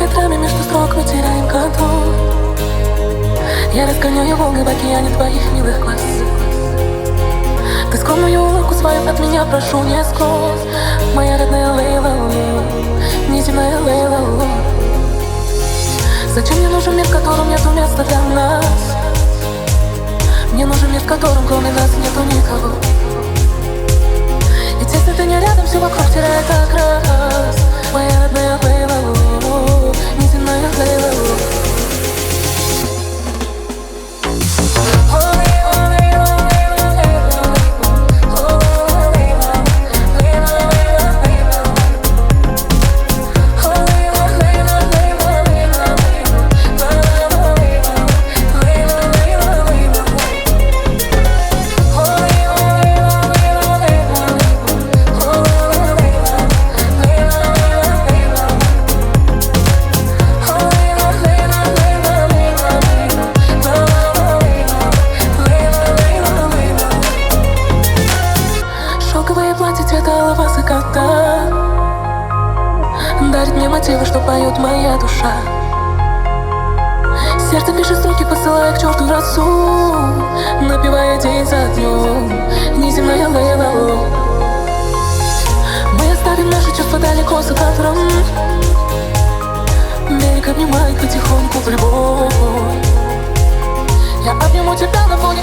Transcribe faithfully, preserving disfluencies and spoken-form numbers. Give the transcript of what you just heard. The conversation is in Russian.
ветрами между строк мы теряем контроль. Я разгоняю волны в океане твоих милых глаз. Ты скромную улыбку свою от меня прошу не скрозь. Моя родная Лейла, неземная Лейла. Зачем мне нужен мир, в котором нету места для нас? Мне нужен мир, в котором кроме нас нету никого. Ведь если ты не рядом, все вокруг теряет окрас. Моя родная Лейла, неземная Лейла. Дарит мне мотивы, что поет моя душа. Сердце пишет строки, посылая к черту росу, напевая день за днем, неземная Лейла. Мы оставим наши чувства далеко за кадром. Берег обнимает потихоньку в любовь. Я обниму тебя на фоне